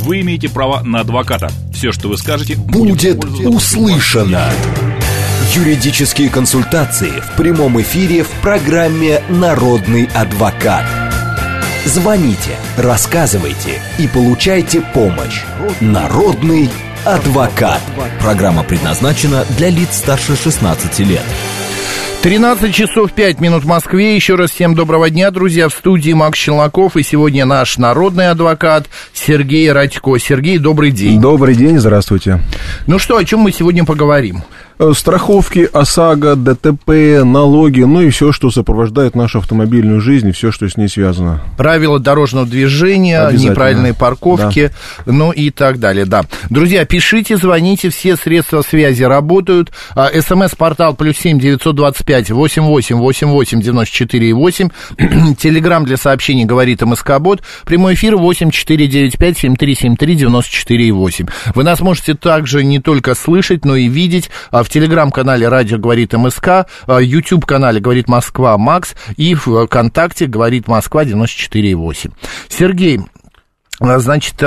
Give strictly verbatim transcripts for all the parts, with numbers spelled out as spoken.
Вы имеете право на адвоката. Все, что вы скажете, будет услышано. Юридические консультации в прямом эфире в программе «Народный адвокат». Звоните, рассказывайте и получайте помощь. Народный адвокат. Программа предназначена для лиц старше шестнадцати лет. тринадцать часов пять минут в Москве. Еще раз всем доброго дня, друзья. В студии Макс Челноков. И сегодня наш народный адвокат Сергей Радько. Сергей, добрый день. Добрый день, здравствуйте. Ну что, о чем мы сегодня поговорим? Страховки, ОСАГО, ДТП, налоги, ну и все, что сопровождает нашу автомобильную жизнь, и все, что с ней связано. Правила дорожного движения, неправильные парковки, да. Ну и так далее, да. Друзья, пишите, звоните, все средства связи работают. СМС-портал плюс семь девятьсот двадцать пять восемь восемь восемь восемь девяносто четыре восемь. Телеграм для сообщений говорит МСК-бот. Прямой эфир восемь четыре девять пять семь три семь три девяносто четыре восемь. Вы нас можете также не только слышать, но и видеть в телеграм-канале «Радио говорит МСК», YouTube-канале «Говорит Москва» Макс и в ВКонтакте «Говорит Москва» девяносто четыре восемь. Сергей, значит,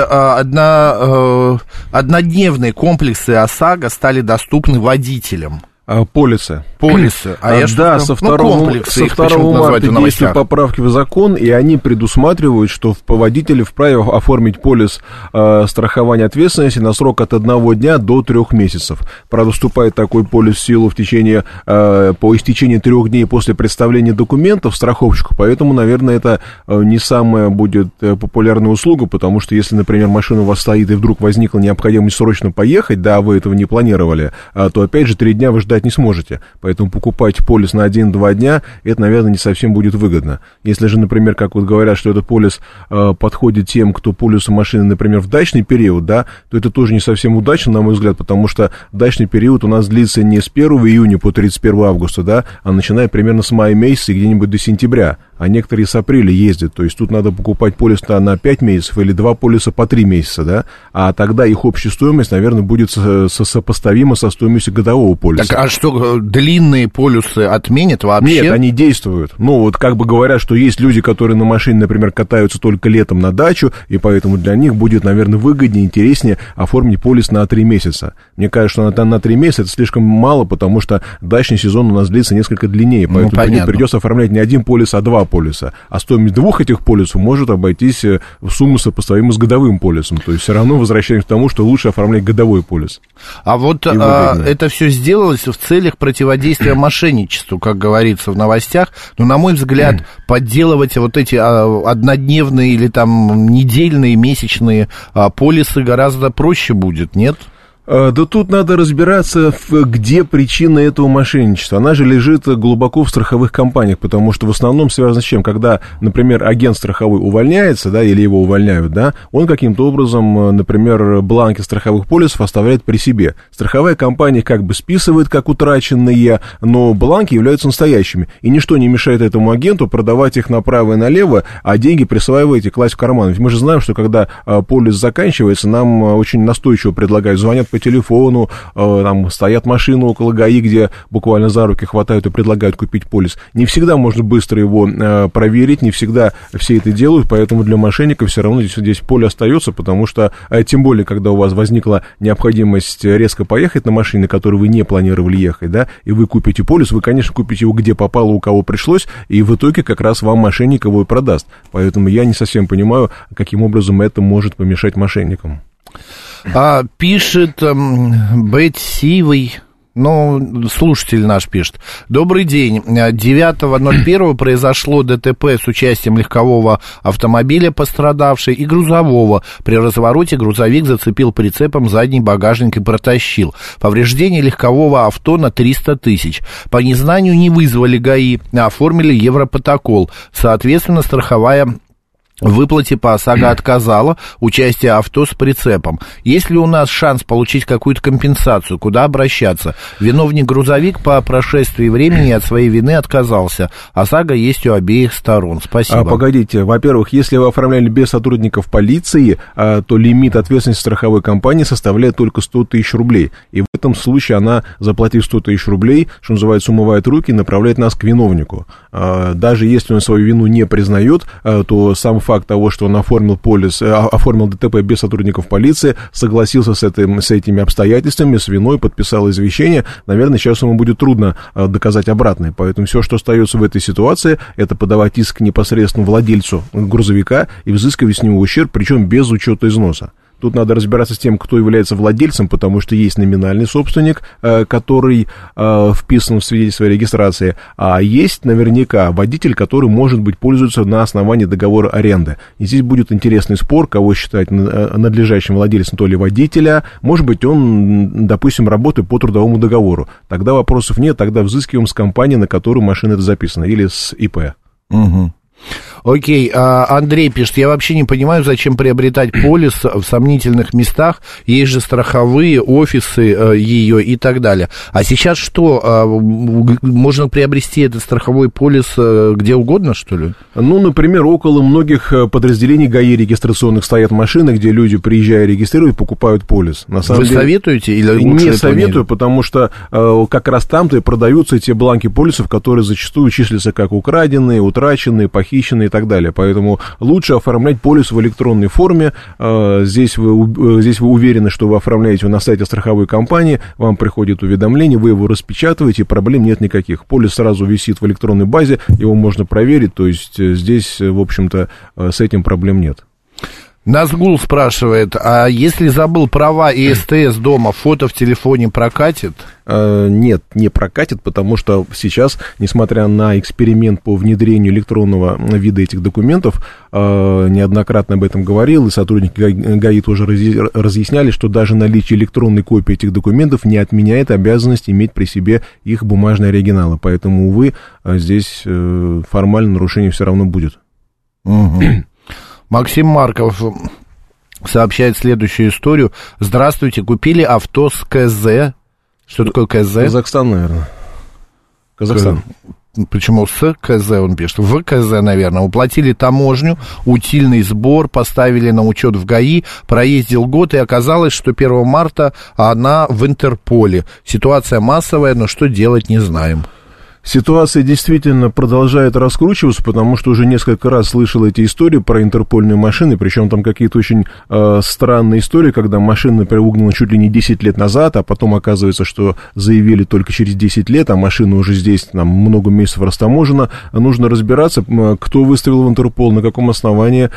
одна, однодневные комплексы ОСАГО стали доступны водителям. Полисы. Полисы. А я да, со второго, ну, со второго марта действуют поправки в закон, и они предусматривают, что водитель вправе оформить полис э, страхования ответственности на срок от одного дня до трех месяцев. Правда, вступает такой полис в силу в течение, э, по истечении трех дней после представления документов страховщику, поэтому, наверное, это не самая будет популярная услуга, потому что если, например, машина у вас стоит, и вдруг возникла необходимость срочно поехать, да, вы этого не планировали, то, опять же, три дня вы ждать не сможете. Поэтому покупать полис на один-два дня, это, наверное, не совсем будет выгодно. Если же, например, как вот говорят, что этот полис э, подходит тем, кто пользуется машиной, например, в дачный период, да, то это тоже не совсем удачно, на мой взгляд, потому что дачный период у нас длится не с первого июня по тридцать первого августа, да, а начиная примерно с мая месяца и где-нибудь до сентября. А некоторые с апреля ездят, то есть тут надо покупать полис на пять месяцев или два полиса по три месяца, да, а тогда их общая стоимость, наверное, будет сопоставима со стоимостью годового полиса. Так, а что, длинные полюсы отменят вообще? Нет, они действуют. Ну, вот как бы говорят, что есть люди, которые на машине, например, катаются только летом на дачу, и поэтому для них будет, наверное, выгоднее, интереснее оформить полис на три месяца. Мне кажется, что на, на три месяца это слишком мало, потому что дачный сезон у нас длится несколько длиннее, поэтому ну, придется оформлять не один полис, а два полиса. А стоимость двух этих полисов может обойтись в сумму сопоставимую с годовым полисом. То есть все равно возвращаемся к тому, что лучше оформлять годовой полис. А вот а, это все сделалось в целях противодействия мошенничеству, как говорится в новостях. Но, на мой взгляд, подделывать вот эти а, однодневные или там недельные, месячные а, полисы гораздо проще будет, нет? Да тут надо разбираться, где причина этого мошенничества. Она же лежит глубоко в страховых компаниях, потому что в основном связано с чем? Когда, например, агент страховой увольняется, да, или его увольняют, да, он каким-то образом, например, бланки страховых полисов оставляет при себе. Страховая компания как бы списывает как утраченные, но бланки являются настоящими. И ничто не мешает этому агенту продавать их направо и налево, а деньги присваивать и класть в карман. Ведь мы же знаем, что когда полис заканчивается, нам очень настойчиво предлагают, звонят по телефону, э, там стоят машины около ГАИ, где буквально за руки хватают и предлагают купить полис. Не всегда можно быстро его э, проверить, не всегда все это делают, поэтому для мошенников все равно здесь, здесь поле остается, потому что, э, тем более, когда у вас возникла необходимость резко поехать на машине, на которой вы не планировали ехать, да, и вы купите полис, вы, конечно, купите его где попало, у кого пришлось, и в итоге как раз вам мошенник его и продаст. Поэтому я не совсем понимаю, каким образом это может помешать мошенникам. А, пишет эм, Бет Сивый, ну, слушатель наш пишет. Добрый день. девятого ноль первого произошло ДТП с участием легкового автомобиля пострадавшей и грузового. При развороте грузовик зацепил прицепом задний багажник и протащил. Повреждение легкового авто на триста тысяч. По незнанию не вызвали ГАИ, а оформили европротокол. Соответственно, страховая в выплате по ОСАГО отказала, участие авто с прицепом. Есть ли у нас шанс получить какую-то компенсацию? Куда обращаться? Виновник-грузовик по прошествии времени от своей вины отказался. ОСАГО есть у обеих сторон. Спасибо. А, погодите, во-первых, если вы оформляли без сотрудников полиции, а, то лимит ответственности страховой компании составляет только сто тысяч рублей. И в этом случае она, заплатив сто тысяч рублей, что называется, умывает руки и направляет нас к виновнику. А, даже если он свою вину не признает, а, то сам факт факт того, что он оформил полис, оформил ДТП без сотрудников полиции, согласился с, этим, с этими обстоятельствами, с виной, подписал извещение, наверное, сейчас ему будет трудно доказать обратное. Поэтому все, что остается в этой ситуации, это подавать иск непосредственно владельцу грузовика и взыскивать с него ущерб, причем без учета износа. Тут надо разбираться с тем, кто является владельцем, потому что есть номинальный собственник, который вписан в свидетельство о регистрации, а есть наверняка водитель, который, может быть, пользуется на основании договора аренды. И здесь будет интересный спор, кого считать надлежащим владельцем, то ли водителя, может быть, он, допустим, работает по трудовому договору. Тогда вопросов нет, тогда взыскиваем с компании, на которую машина это записана, или с ИП. Угу. Окей, а Андрей пишет, я вообще не понимаю, зачем приобретать полис в сомнительных местах, есть же страховые офисы э, ее и так далее. А сейчас что, э, можно приобрести этот страховой полис э, где угодно, что ли? Ну, например, около многих подразделений ГАИ регистрационных стоят машины, где люди, приезжая регистрируют, покупают полис. На самом Вы деле, советуете или лучше не советую, не... потому что э, как раз там-то и продаются те бланки полисов, которые зачастую числятся как украденные, утраченные, похищенные и так далее. Поэтому лучше оформлять полис в электронной форме. Здесь вы, здесь вы уверены, что вы оформляете его на сайте страховой компании, вам приходит уведомление, вы его распечатываете, проблем нет никаких. Полис сразу висит в электронной базе, его можно проверить, то есть здесь, в общем-то, с этим проблем нет. Назгул спрашивает, а если забыл права и СТС дома, фото в телефоне прокатит? Нет, не прокатит, потому что сейчас, несмотря на эксперимент по внедрению электронного вида этих документов, неоднократно об этом говорил, и сотрудники ГАИ тоже разъясняли, что даже наличие электронной копии этих документов не отменяет обязанность иметь при себе их бумажные оригиналы. Поэтому, увы, здесь формально нарушение все равно будет. Угу. Максим Марков сообщает следующую историю. Здравствуйте, купили авто с КЗ. Что такое КЗ? Казахстан, наверное. Казахстан. Почему с КЗ он пишет? В КЗ, наверное. Уплатили таможню, утильный сбор, поставили на учет в ГАИ, проездил год, и оказалось, что первого марта она в Интерполе. Ситуация массовая, но что делать, не знаем. Ситуация действительно продолжает раскручиваться, потому что уже несколько раз слышал эти истории про интерпольные машины, причем там какие-то очень э, странные истории, когда машина, например, угнана чуть ли не десять лет назад, а потом оказывается, что заявили только через десять лет, а машина уже здесь там, много месяцев растаможена. Нужно разбираться, кто выставил в Интерпол, на каком основании.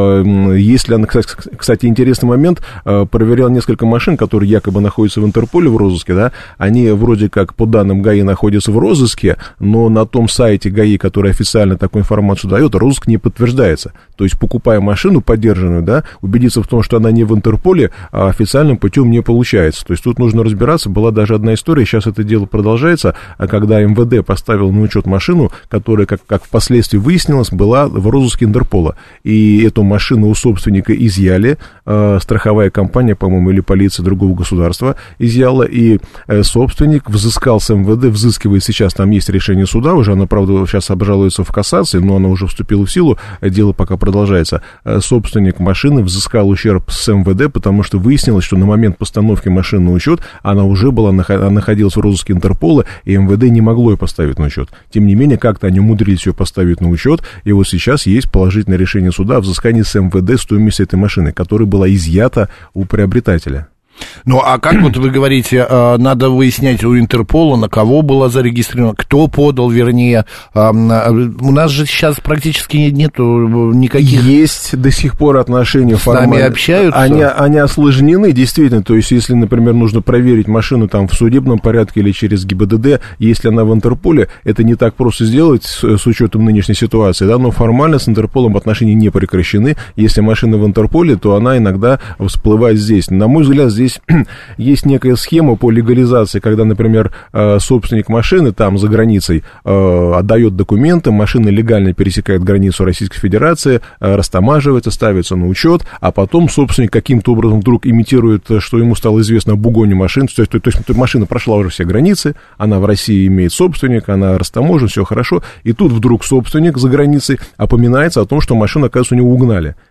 Э, если она, кстати, интересный момент, э, проверял несколько машин, которые якобы находятся в Интерполе в розыске, да, они вроде как по данным ГАИ находятся в розыске, но на том сайте ГАИ, который официально такую информацию дает, розыск не подтверждается. То есть, покупая машину подержанную, да, убедиться в том, что она не в Интерполе, а официальным путем не получается. То есть, тут нужно разбираться. Была даже одна история, сейчас это дело продолжается, когда МВД поставил на учет машину, которая, как, как впоследствии выяснилось, была в розыске Интерпола. И эту машину у собственника изъяли, э, страховая компания, по-моему, или полиция другого государства изъяла, и э, собственник взыскал с МВД, взыскивает сейчас, там есть решение суда уже, оно, правда, сейчас обжалуется в кассации, но оно уже вступило в силу, дело пока продолжается. Собственник машины взыскал ущерб с МВД, потому что выяснилось, что на момент постановки машины на учет она уже была, находилась в розыске Интерпола, и МВД не могло ее поставить на учет. Тем не менее, как-то они умудрились ее поставить на учет, и вот сейчас есть положительное решение суда о взыскании с МВД стоимости этой машины, которая была изъята у приобретателя. Ну, а как вот вы говорите, надо выяснять у Интерпола, на кого была зарегистрирована, кто подал, вернее. У нас же сейчас практически нету никаких... Есть до сих пор отношения формально. С нами общаются? Они, они осложнены, действительно. То есть, если, например, нужно проверить машину там в судебном порядке или через ГИБДД, если она в Интерполе, это не так просто сделать с, с учетом нынешней ситуации, да, но формально с Интерполом отношения не прекращены. Если машина в Интерполе, то она иногда всплывает здесь. На мой взгляд, здесь есть некая схема по легализации, когда, например, собственник машины там за границей отдает документы, машина легально пересекает границу Российской Федерации, растамаживается, ставится на учет, а потом собственник каким-то образом вдруг имитирует, что ему стало известно об угоне машин, то есть, то, то есть машина прошла уже все границы, она в России имеет собственника, она растаможена, все хорошо, и тут вдруг собственник за границей опоминается о том, что машину, оказывается, у него угнали.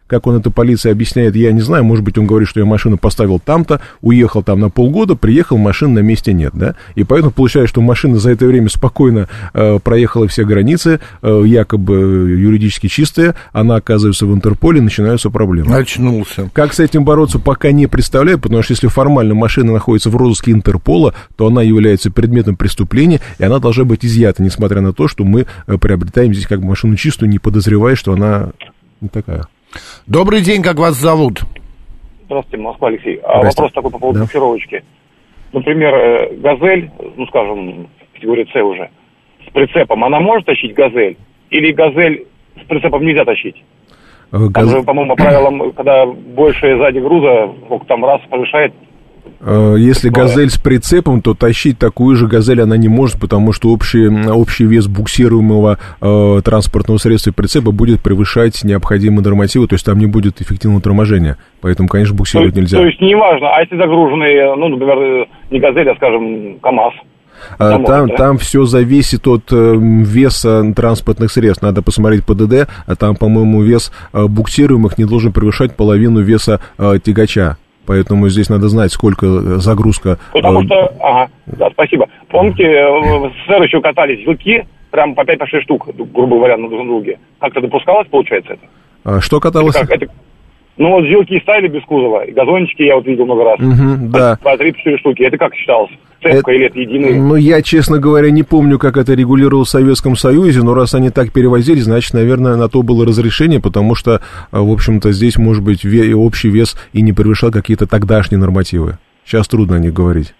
Как он это полиции объясняет, я не знаю. Может быть, он говорит, что я машину поставил там-то, уехал там на полгода, приехал, машины на месте нет, да? И поэтому получается, что машина за это время спокойно э, проехала все границы, э, якобы юридически чистая, она оказывается в Интерполе, начинаются проблемы. Очнулся. Как с этим бороться, пока не представляю, потому что если формально машина находится в розыске Интерпола, то она является предметом преступления, и она должна быть изъята, несмотря на то, что мы приобретаем здесь как бы машину чистую, не подозревая, что она не такая. Добрый день, как вас зовут? Здравствуйте, Москва, Алексей. А вопрос такой по поводу да. буксировочки. Например, «Газель», ну, скажем, категория «С» уже, с прицепом, она может тащить «Газель»? Или «Газель» с прицепом нельзя тащить? Газ... Там же, по-моему, по правилам, когда больше сзади груза, сколько там раз повышает. Если «Газель» с прицепом, то тащить такую же «Газель» она не может, потому что общий, общий вес буксируемого э, транспортного средства и прицепа будет превышать необходимые нормативы, то есть там не будет эффективного торможения. Поэтому, конечно, буксировать то, нельзя. То есть неважно, а если загруженный, ну, например, не «Газель», а, скажем, КАМАЗ? Там, там, там все зависит от э, веса транспортных средств. Надо посмотреть ПДД, а там, по-моему, вес э, буксируемых не должен превышать половину веса э, тягача. Поэтому здесь надо знать, сколько загрузка... Потому что... Ага, да, спасибо. Помните, в СССР еще катались вилки, прям по пять-шесть штук, грубо говоря, на друг друге. Как-то допускалось, получается, это? А что каталось? Это как, это... Ну, вот вилки ставили без кузова, и газончики я вот видел много раз. Угу, да. По три-четыре штуки. Это как считалось? Цепка это... или это единый? Ну, я, честно говоря, не помню, как это регулировалось в Советском Союзе, но раз они так перевозили, значит, наверное, на то было разрешение, потому что, в общем-то, здесь, может быть, ве... общий вес и не превышал какие-то тогдашние нормативы. Сейчас трудно о них говорить.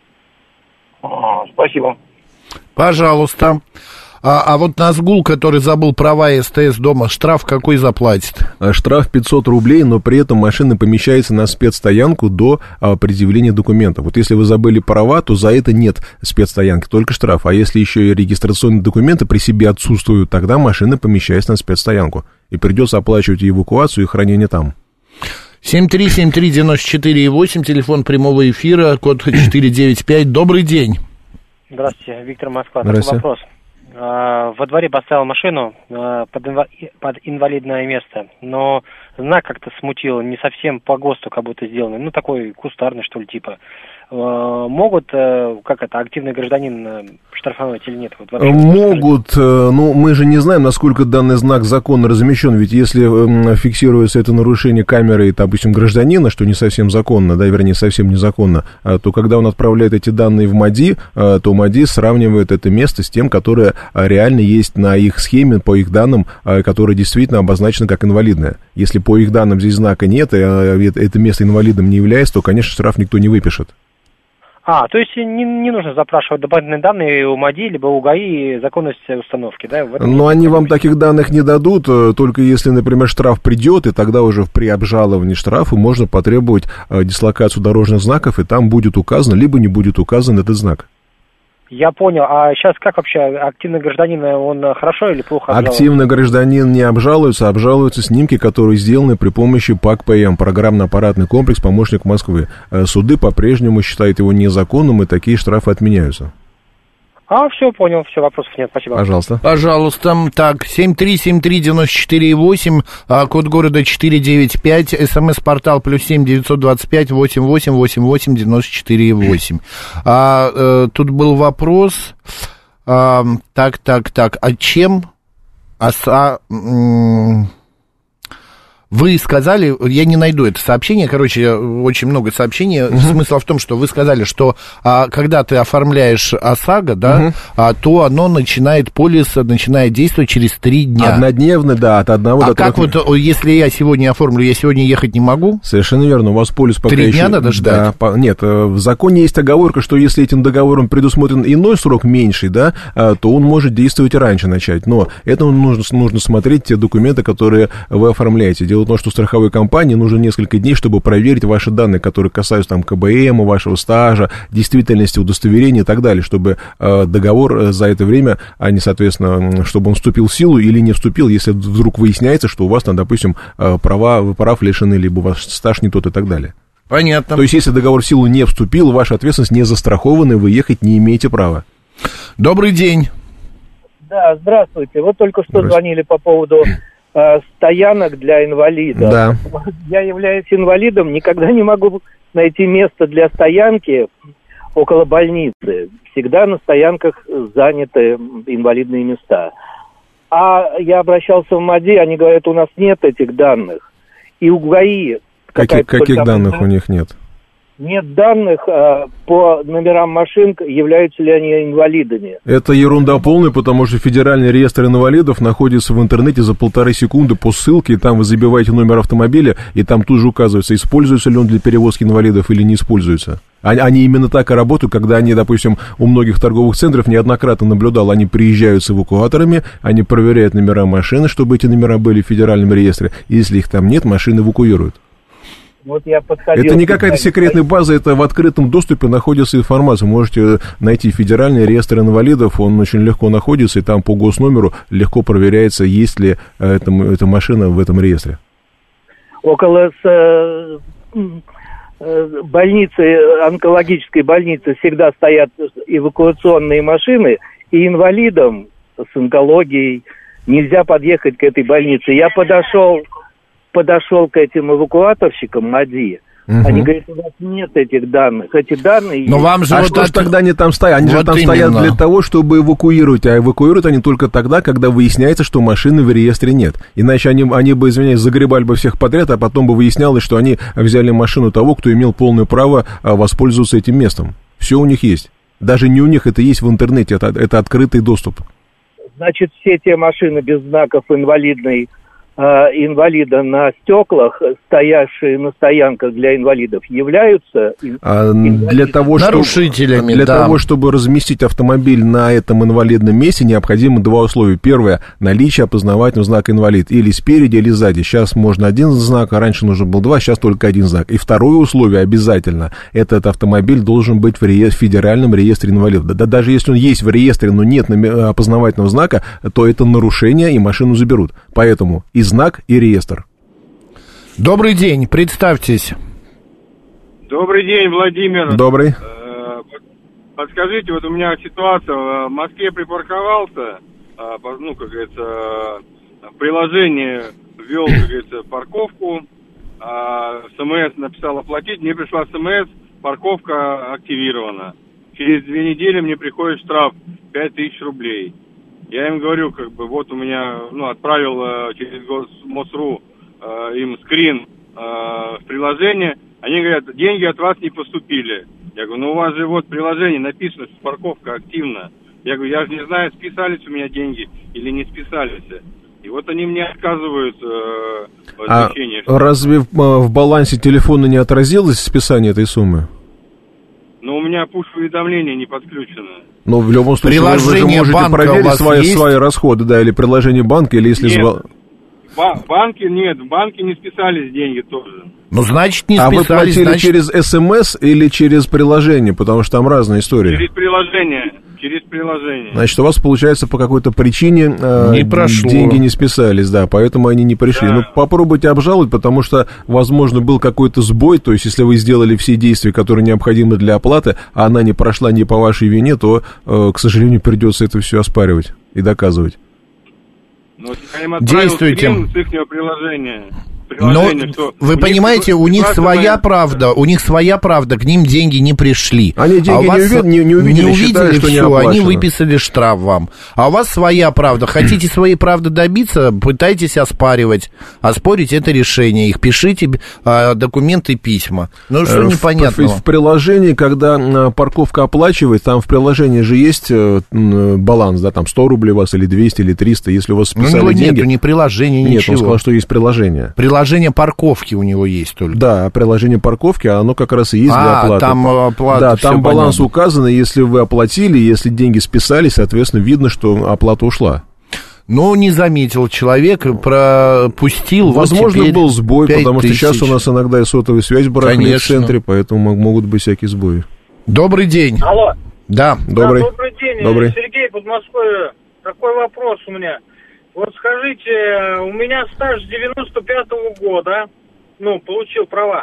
А, спасибо. Пожалуйста. А, а вот Назгул, который забыл права и СТС дома, штраф какой заплатит? Штраф пятьсот рублей, но при этом машина помещается на спецстоянку до а, предъявления документов. Вот если вы забыли права, то за это нет спецстоянки, только штраф. А если еще и регистрационные документы при себе отсутствуют, тогда машина помещается на спецстоянку. И придется оплачивать и эвакуацию, и хранение там. семь три семь три девять четыре восемь, телефон прямого эфира, код четыре девять пять. Добрый день. Здравствуйте, Виктор, Москва. Здравствуйте. Такой вопрос. Во дворе поставил машину под, инва... под инвалидное место, но знак как-то смутил, не совсем по ГОСТу как будто сделанный, ну такой кустарный что ли типа. Могут, как это, активный гражданин штрафовать или нет? Вот Могут, ну мы же не знаем, насколько данный знак законно размещен, ведь если фиксируется это нарушение камерой, допустим, гражданина, что не совсем законно, да, вернее, совсем незаконно, то когда он отправляет эти данные в МАДИ, то МАДИ сравнивает это место с тем, которое реально есть на их схеме, по их данным, которое действительно обозначено как инвалидное. Если по их данным здесь знака нет, и это место инвалидом не является, то, конечно, штраф никто не выпишет. А, то есть не, не нужно запрашивать дополнительные данные у МАДИ, либо у ГАИ законность установки, да? Но они вам таких данных не дадут, только если, например, штраф придет, и тогда уже при обжаловании штрафа можно потребовать дислокацию дорожных знаков, и там будет указано, либо не будет указан этот знак. Я понял. А сейчас как вообще активный гражданин, он хорошо или плохо обжалуется? Активный гражданин не обжалуется, а обжалуются снимки, которые сделаны при помощи ПАК-ПМ, программно-аппаратный комплекс «Помощник Москвы». Суды по-прежнему считают его незаконным, и такие штрафы отменяются. А, все, понял, все, вопросов нет, спасибо. Пожалуйста. Пожалуйста. Так, семь три семь три девять четыре восемь, код города четыре девять пять, смс-портал плюс семь девятьсот двадцать пять восемь восемь восемь восемь девяносто четыре восемь. А, э, тут был вопрос, а, так, так, так, а чем оса... Вы сказали, я не найду это сообщение, короче, очень много сообщений. Uh-huh. Смысл в том, что вы сказали, что а, когда ты оформляешь ОСАГО, да, uh-huh. а, то оно начинает, полис начинает действовать через три дня. Однодневно, да, от одного а до трех. А как вот, если я сегодня оформлю, я сегодня ехать не могу? Совершенно верно, у вас полис пока Три еще... дня надо ждать? Да, по... Нет, в законе есть оговорка, что если этим договором предусмотрен иной срок меньший, да, то он может действовать и раньше начать. Но это нужно, нужно смотреть те документы, которые вы оформляете. Дело в том, что страховой компании нужно несколько дней, чтобы проверить ваши данные, которые касаются там КБМ, вашего стажа, действительности, удостоверения и так далее, чтобы э, договор за это время, а не, соответственно, чтобы он вступил в силу или не вступил, если вдруг выясняется, что у вас там, допустим, права, вы прав лишены, либо ваш стаж не тот и так далее. Понятно. То есть, если договор в силу не вступил, ваша ответственность не застрахована, вы ехать не имеете права. Добрый день. Да, здравствуйте. Вот только что звонили по поводу э, стоянок для инвалидов. Да. Я являюсь инвалидом, никогда не могу найти место для стоянки около больницы. Всегда на стоянках заняты инвалидные места. А я обращался в МАДИ, они говорят, у нас нет этих данных. И у ГАИ... Каких, каких данных у них нет? Нет данных а, по номерам машин, являются ли они инвалидами. Это ерунда полная, потому что Федеральный реестр инвалидов находится в интернете за полторы секунды по ссылке, и там вы забиваете номер автомобиля, и там тут же указывается, используется ли он для перевозки инвалидов или не используется. Они, они именно так и работают, когда они, допустим, у многих торговых центров неоднократно наблюдал, они приезжают с эвакуаторами, они проверяют номера машины, чтобы эти номера были в Федеральном реестре, и если их там нет, машины эвакуируют. Вот я подходил... Это не какая-то секретная база, это в открытом доступе находится информация. Можете найти Федеральный реестр инвалидов, он очень легко находится, и там по госномеру легко проверяется, есть ли эта, эта машина в этом реестре. Около с, больницы, онкологической больницы всегда стоят эвакуационные машины, и инвалидам с онкологией нельзя подъехать к этой больнице. Я подошел... подошел к этим эвакуаторщикам МАДИ. Угу. Они говорят, у нас нет этих данных. Эти данные... Но есть. вам же а вот что от... ж тогда они там стоят? Они вот же там именно. стоят для того, чтобы эвакуировать. А эвакуируют они только тогда, когда выясняется, что машины в реестре нет. Иначе они, они бы, извиняюсь, загребали бы всех подряд, а потом бы выяснялось, что они взяли машину того, кто имел полное право воспользоваться этим местом. Все у них есть. Даже не у них, это есть в интернете, это, это открытый доступ. Значит, все те машины без знаков инвалидной инвалида на стеклах, стоявшие на стоянках для инвалидов, являются а для того, нарушителями. Для да. того, чтобы разместить автомобиль на этом инвалидном месте, необходимо два условия. Первое – наличие опознавательного знака «инвалид» или спереди, или сзади. Сейчас можно один знак, а раньше нужно было два, сейчас только один знак. И второе условие обязательно – этот автомобиль должен быть в, ре... в Федеральном реестре инвалидов. Да, даже если он есть в реестре, но нет опознавательного знака, то это нарушение, и машину заберут. Поэтому и знак, и реестр. Добрый день, представьтесь. Добрый день, Владимир. Добрый. Подскажите, вот у меня ситуация, в Москве припарковался, ну, как говорится, в приложении ввел, как говорится, парковку, СМС написал оплатить, мне пришла СМС, парковка активирована. Через две недели мне приходит штраф пять тысяч рублей. Я им говорю, как бы, вот у меня, ну, отправил э, через МОСРУ э, им скрин э, в приложение. Они говорят, деньги от вас не поступили. Я говорю, ну, у вас же вот в приложении написано, что парковка активна. Я говорю, я же не знаю, списались у меня деньги или не списались. И вот они мне отказывают э, в отвечении. А разве в, в балансе телефона не отразилось списание этой суммы? Но у меня пуш-уведомление не подключено. Но в любом случае приложение вы же можете проверить свои, свои расходы, да, или приложение банка, или если... Нет, зв... ба- банки нет, в банке не списались деньги тоже. Ну, значит, не а списались. А вы платили значит... через СМС или через приложение, потому что там разные истории? Через приложение. Через приложение. Значит, у вас, получается, по какой-то причине э, не прошло. деньги не списались, да, поэтому они не пришли. Да. Ну, попробуйте обжаловать, потому что, возможно, был какой-то сбой, то есть, если вы сделали все действия, которые необходимы для оплаты, а она не прошла не по вашей вине, то, э, к сожалению, придется это все оспаривать и доказывать. Ну, я им отправил Действуйте. скрин с ихнего приложения. Но вы понимаете, у них своя правда, у них своя правда, к ним деньги не пришли. Они деньги а у вас не, увидели, не увидели, не считая, увидели что все, не оплачено. Они выписали штраф вам. А у вас своя правда. Хотите своей правды добиться, пытайтесь оспаривать. Оспорить это решение их. Пишите а, документы, письма. Ну что в, непонятного? В, в приложении, когда парковка оплачивает, там в приложении же есть баланс, да, там сто рублей у вас, или двести, или триста, если у вас списали ну, деньги. Нету ни приложения, Нет, ничего. он сказал, что есть приложение. Приложение парковки у него есть только. Да, приложение парковки, оно как раз и есть а, для оплаты. Там оплата. Да, там баланс понятно. указан, и если вы оплатили, если деньги списались, соответственно, видно, что оплата ушла. Но не заметил человек, пропустил. Возможно, вот был сбой, потому тысяч. что сейчас у нас иногда и сотовая связь барахлит в центре, поэтому могут быть всякие сбои. Добрый день. Алло. Да. Добрый. Да, добрый день. Добрый. Сергей, Подмосковье. Такой вопрос у меня. Вот скажите, у меня стаж девяносто пятого года, ну, получил права.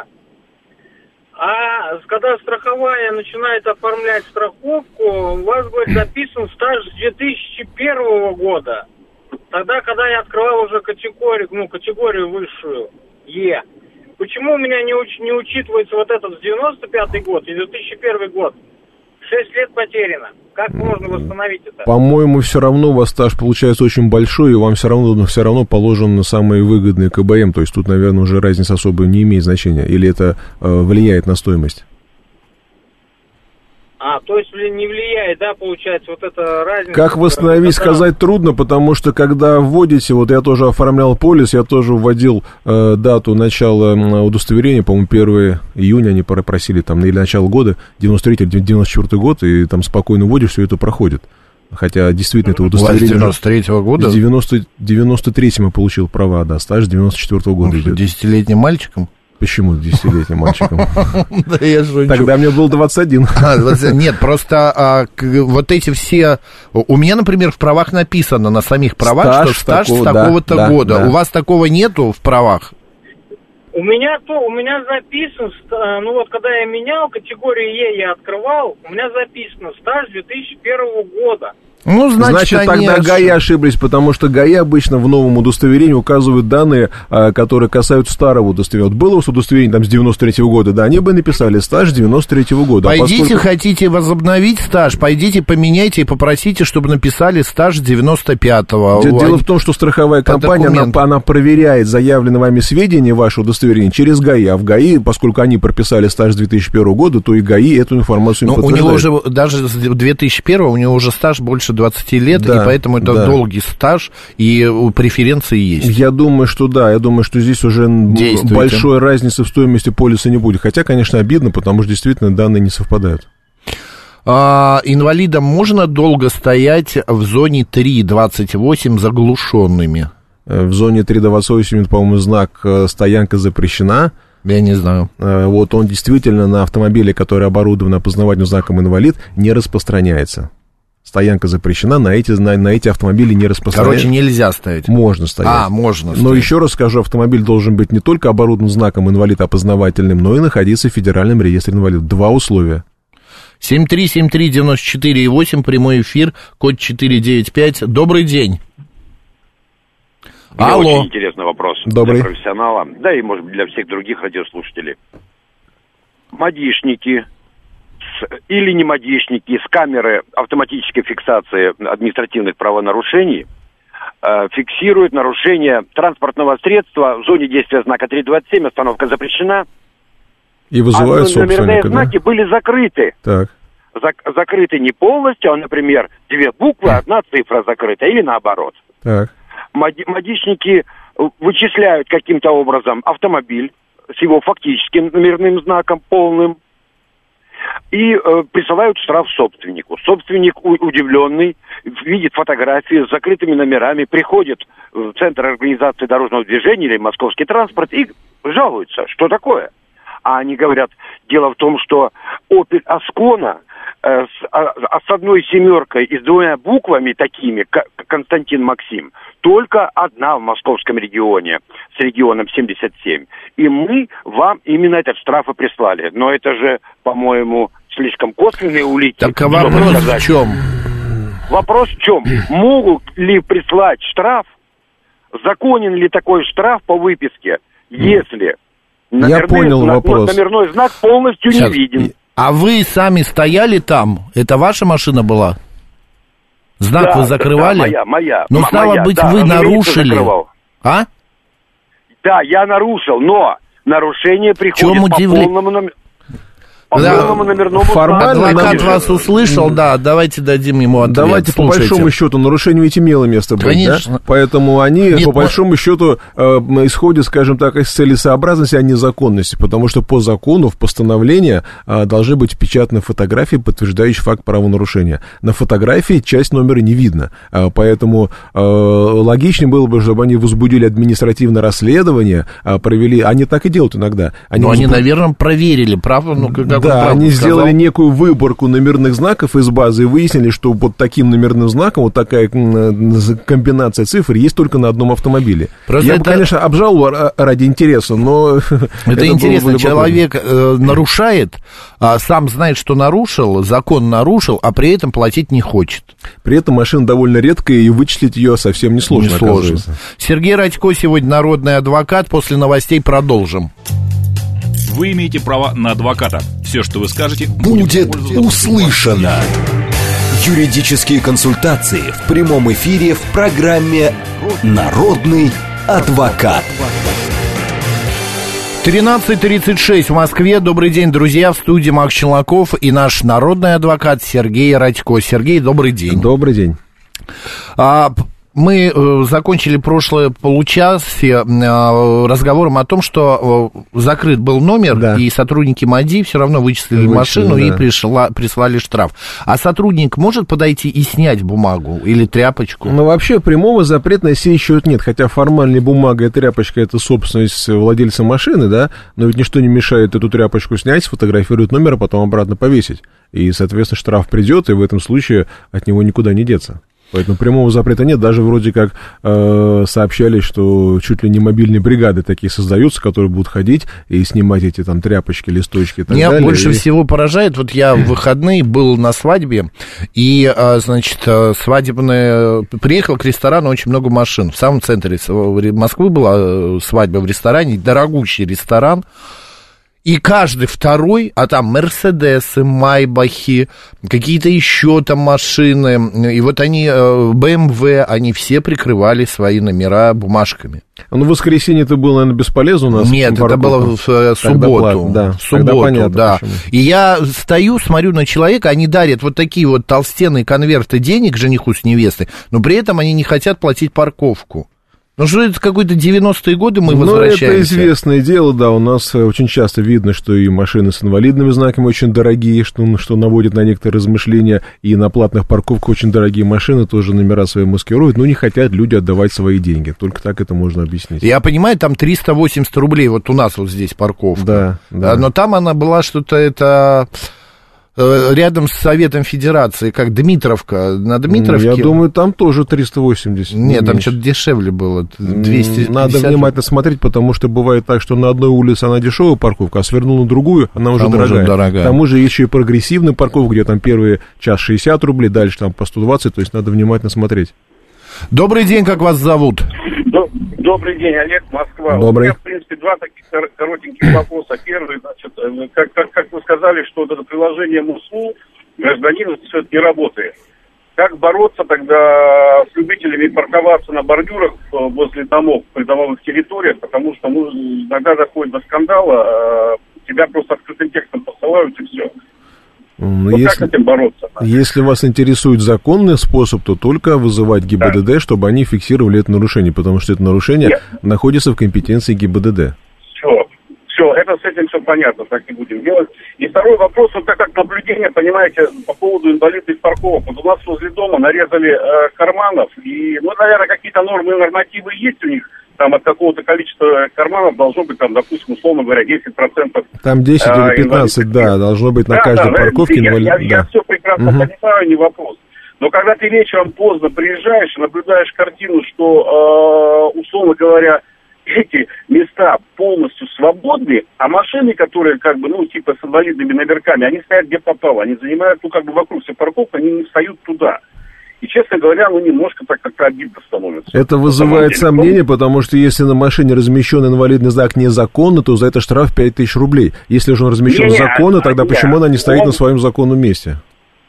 А когда страховая начинает оформлять страховку, у вас, говорит, записан стаж с две тысячи первого года. тогда, когда я открывал уже категорию, ну, категорию высшую, Е, почему у меня не, уч- не учитывается вот этот девяносто пятый год и две тысячи первый год? Шесть лет потеряно. Как можно восстановить это? По-моему, все равно у вас стаж получается очень большой, и вам все равно, все равно положен на самые выгодные КБМ. То есть тут, наверное, уже разница особо не имеет значения. Или это э, влияет на стоимость? А, то есть не влияет, да, получается, вот эта разница? Как восстановить, сказать трудно, потому что когда вводите, вот я тоже оформлял полис, я тоже вводил э, дату начала удостоверения, по-моему, первого июня они просили, там, или начало года, девяносто третий девяносто четвёртый год, и там спокойно вводишь, все это проходит. Хотя действительно это удостоверение... девяносто третьего года? С девяносто третьего я получил права, да, стаж девяносто четвёртого года идет. Десятилетним мальчиком? Почему десятилетним мальчиком? Да я шучу. Тогда мне было двадцать один. Нет, просто вот эти все... У меня, например, в правах написано, на самих правах, что стаж с такого-то года. У вас такого нету в правах? У меня то, у меня записано, ну вот когда я менял категорию Е, я открывал, у меня записано стаж две тысячи первого года. Ну, значит, значит тогда ошиб... ГАИ ошиблись, потому что ГАИ обычно в новом удостоверении указывают данные, которые касаются старого удостоверения. Вот было у вас удостоверение там с девяносто третьего года, да, они бы написали стаж девяносто третьего года. Пойдите, а поскольку... хотите возобновить стаж, пойдите поменяйте и попросите, чтобы написали стаж девяносто пятого. Дело в том, что страховая компания, она, она проверяет заявленные вами сведения, ваше удостоверение, через ГАИ, а в ГАИ, поскольку они прописали стаж две тысячи первого года, то и ГАИ эту информацию им подтверждает. У него уже, даже с две тысячи первого, у него уже стаж больше двадцати лет, да, и поэтому это да. долгий стаж, и преференции есть. Я думаю, что да, я думаю, что здесь уже большой разницы в стоимости полиса не будет. Хотя, конечно, обидно, потому что действительно данные не совпадают. А, инвалидам можно долго стоять в зоне три двадцать восемь заглушенными? В зоне три двадцать восемь, по-моему, знак «стоянка запрещена». Я не знаю. Вот он действительно на автомобиле, который оборудован опознавательным знаком «инвалид», не распространяется. Стоянка запрещена, на эти, на, на эти автомобили не распространяется. Короче, нельзя стоять. Можно стоять. А, можно стоять. Но еще раз скажу, автомобиль должен быть не только оборудован знаком «инвалид» опознавательным, но и находиться в федеральном реестре инвалидов. Два условия. семь три семь три девять четыре восемь, прямой эфир, код четыреста девяносто пять. Добрый день. Алло. Очень интересный вопрос. Добрый. Для профессионала, да и, может быть, для всех других радиослушателей. Модишники или не модишники с камеры автоматической фиксации административных правонарушений э, фиксируют нарушение транспортного средства в зоне действия знака три двадцать семь, остановка запрещена. И вызывают а номерные собственника, знаки да? были закрыты. Так. Зак- закрыты не полностью, а, например, две буквы, одна цифра закрыта, или наоборот. Так. Моди- модишники вычисляют каким-то образом автомобиль с его фактическим номерным знаком полным, и э, присылают штраф собственнику. Собственник, у- удивленный, видит фотографии с закрытыми номерами, приходит в Центр организации дорожного движения или Московский транспорт и жалуется, что такое. А они говорят, дело в том, что Opel Ascona э, с, а, а с одной семеркой и с двумя буквами такими, как Константин Максим, только одна в московском регионе, с регионом семьдесят семь. И мы вам именно этот штраф и прислали. Но это же, по-моему, слишком косвенные улики. Так а вопрос в чем? Вопрос в чем? Могут ли прислать штраф? Законен ли такой штраф по выписке, если номерный, Я понял знак, вопрос. номерной знак полностью Сейчас. не виден? А вы сами стояли там? Это ваша машина была? Знак да, вы закрывали? Да, моя, моя. Но, м- стало моя, быть, да, вы разумеется, нарушили. закрывал. А? Да, я нарушил, но нарушение приходит чем по удивле... полному номеру. По Да. полному номерному Формально знаку. Адвокат вас услышал, да, давайте дадим ему ответ. Давайте Слушайте. по большому счету, нарушение ведь имело место быть, Конечно. да? Поэтому они Нет, по но- большому счету э, исходят, скажем так, из целесообразности, а не законности, потому что по закону в постановлении э, должны быть впечатаны фотографии, подтверждающие факт правонарушения. На фотографии часть номера не видно, э, поэтому э, логичнее было бы, чтобы они возбудили административное расследование, э, провели, они так и делают иногда. Ну, они, возбу- наверное, проверили, правда? Ну, как так да, он правду они сказал. сделали некую выборку номерных знаков из базы и выяснили, что под таким номерным знаком вот такая комбинация цифр есть только на одном автомобиле. Просто Я это... бы, конечно, обжаловал ради интереса, но... Это, это интересно, человек э, нарушает, а сам знает, что нарушил, закон нарушил, а при этом платить не хочет. При этом машина довольно редкая, и вычислить ее совсем несложно, не сложно. Сергей Радько сегодня народный адвокат. После новостей продолжим. Вы имеете право на адвоката. Все, что вы скажете, будет услышано. Юридические консультации в прямом эфире в программе «Народный адвокат». тринадцать тридцать шесть в Москве. Добрый день, друзья. В студии Макс Челноков и наш народный адвокат Сергей Радько. Сергей, добрый день. Добрый день. А, мы э, закончили прошлое получасье э, разговором о том, что э, закрыт был номер, да. И сотрудники МАДИ все равно вычислили, вычислили машину, да. И пришла, прислали штраф. А сотрудник может подойти и снять бумагу или тряпочку? Ну, вообще, прямого запрета на сей счет нет, хотя формально бумага и тряпочка — это собственность владельца машины, да, но ведь ничто не мешает эту тряпочку снять, сфотографировать номер, а потом обратно повесить. И, соответственно, штраф придет, и в этом случае от него никуда не деться. Поэтому прямого запрета нет. Даже вроде как э, сообщали, что чуть ли не мобильные бригады такие создаются, которые будут ходить и снимать эти там тряпочки, листочки и так Меня далее. Меня больше и... всего поражает, вот я в выходные был на свадьбе, и, значит, свадебная... Приехал к ресторану очень много машин. В самом центре Москвы была свадьба в ресторане, дорогущий ресторан. И каждый второй, а там Мерседесы, Майбахи, какие-то еще там машины, и вот они, бэ эм вэ, они все прикрывали свои номера бумажками. Ну, в воскресенье это было, наверное, бесполезно у нас? Нет, это было в субботу. Да, в субботу, понятно, да. Почему. И я стою, смотрю на человека, они дарят вот такие вот толстенные конверты денег жениху с невестой, но при этом они не хотят платить парковку. Ну, что это какой-то девяностые годы мы возвращаемся? Ну, это известное дело, да, у нас очень часто видно, что и машины с инвалидными знаками очень дорогие, что, что наводит на некоторые размышления, и на платных парковках очень дорогие машины тоже номера свои маскируют, но не хотят люди отдавать свои деньги, только так это можно объяснить. Я понимаю, там триста восемьдесят рублей, вот у нас вот здесь парковка, да, да. Но там она была что-то это... рядом с Советом Федерации, как Дмитровка, на Дмитровке... Я думаю, там тоже триста восемьдесят. Нет, не там что-то дешевле было, двести пятьдесят. Надо внимательно смотреть, потому что бывает так, что на одной улице она дешевая парковка, а свернула на другую, она уже дорогая. Уже дорогая. К тому же есть еще и прогрессивная парковка, где там первый час шестьдесят рублей, дальше там по сто двадцать, то есть надо внимательно смотреть. Добрый день, как вас зовут? Добрый день, Олег, Москва. Добрый. У меня, в принципе, два таких коротеньких вопроса. Первый, значит, как, как, как вы сказали, что вот это приложение МУСУ гражданину все это не работает. Как бороться тогда с любителями парковаться на бордюрах возле домов, придомовых территориях, потому что ну, иногда доходит до скандала, тебя просто открытым текстом посылают и все. Ну, вот если, как с этим бороться? Если вас интересует законный способ, то только вызывать ГИБДД, да. Чтобы они фиксировали это нарушение, потому что это нарушение Нет. находится в компетенции ГИБДД. Все, все, это с этим все понятно, так и будем делать. И второй вопрос, вот как наблюдение, понимаете, по поводу инвалидных парковок. Вот у нас возле дома нарезали э, карманов, и, ну, наверное, какие-то нормы и нормативы есть у них. Там от какого-то количества карманов должно быть, там, допустим, условно говоря, десять процентов. Там десять или пятнадцать, да, должно быть на да, каждой да, парковке. Я, инвалид... я, я, да. я все прекрасно угу. понимаю, не вопрос. Но когда ты вечером поздно приезжаешь, наблюдаешь картину, что, э, условно говоря, эти места полностью свободны, а машины, которые, как бы, ну, типа с инвалидными номерками, они стоят где попало. Они занимают, ну, как бы вокруг всех парковок, они не встают туда. И, честно говоря, ну, немножко так как-то обидно становится. Это вызывает сомнения, потому что если на машине размещен инвалидный знак незаконно, то за это штраф пять тысяч рублей. Если же он размещен не, законно, тогда не, почему она не стоит он... на своем законном месте?